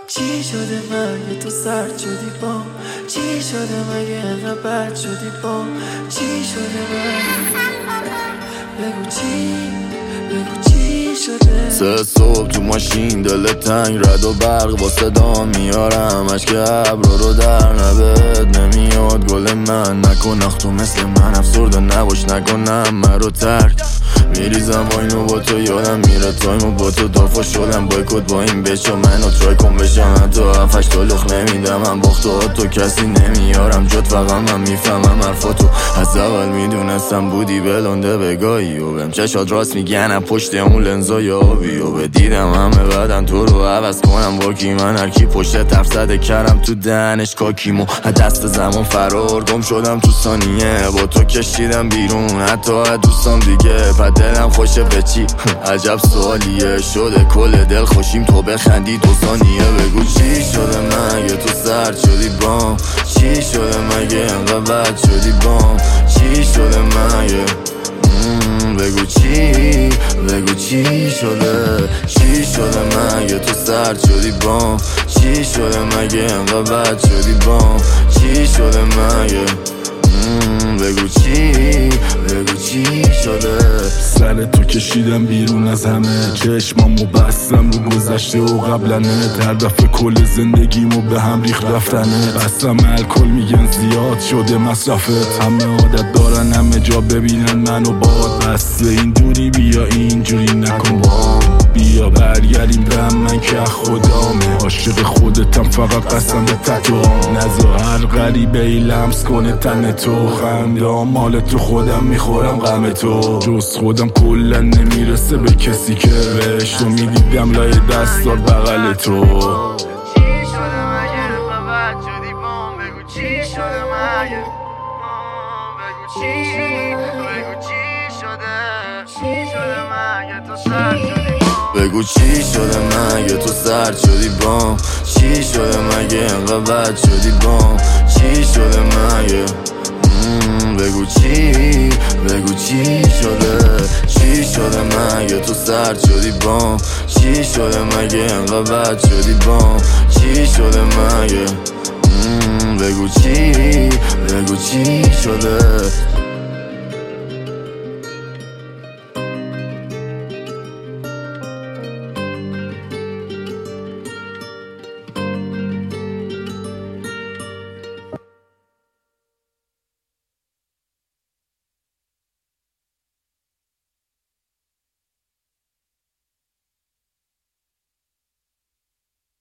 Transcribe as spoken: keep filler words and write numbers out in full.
چی شده مگه تو سرد شدی با چی شده مگه انقدر بد شدی با چی شده مگه بگو چی بگو چی شده. سه صبح تو ماشین دل تنگ رد و برق با صدا میارم اشک ابرا رو در نبد نمیاد گل من نکن اخ تو مثل من افسرده نباش نکنم من رو ترک میریزم با اینو با تو یادم میره تایمو با تو دافا شدم بایکوت با این بچه منو ترای کن بشم حتی هفتش تا لخ نمیدم من باختو تو کسی نمیارم جد فقط من میفهمم حرفاتو از اول میدونستم بودی بلنده بگاهی و بهم چشات راست میگنم پشت اون لنزای آبی و بدیدم همه بعدن تو رو عوض کنم با کی من هرکی پشت طرف زده کردم تو دهنش کاکیمو دست زمان فرار گم شدم تو ثانیه با تو کشیدم بیرون حتی از دوستام دیگه پس دلم خوشه به چی عجب سوالیه شده کل دل خوشیم تو بخندی دو ثانیه بگو چی شده مگه تو سرد شدی بام چی شده مگه انقدر بد شدی بام چی شده مگه بگو چی بگو چی شده چی شده مگه تو سرد شدی بام چی شده مگه انقدر بد شدی بام چی شده مگه بگو چی بگو چی شده. سر تو کشیدم بیرون از همه چشمامو بستم رو گذشته و قبلنه در دفعه کل زندگیمو به هم ریخت رفتنه بستم الکل میگن زیاد شده مصرفت همه عادت دارن همه جا ببینن منو باد بس اینجوری بیا اینجوری نکن با بیا برگردیم به من که خدامه عاشق خودتم فقط قسم به تتوام نذار هر غریبه ای لمس کنه تن تو خندام مال تو خودم میخورم غم تو جز خودم کلا نمیرسه به کسی که بهش تو میدیدم لای دستات بغل تو. چی شده مگه بد شدی بام بگو چی شده مگه بگو چی بگو چی شده چی شده مگه تو سرد شدی بگو چی شده مگه تو سرد شدی بام چی شده مگه انقدر بد شدی بام چی شده مگه بگو چی بگو چی شده چی شده مگه تو سرد شدی بام چی شده مگه انقدر بد شدی بام چی شده مگه بگو چی بگو چی شده.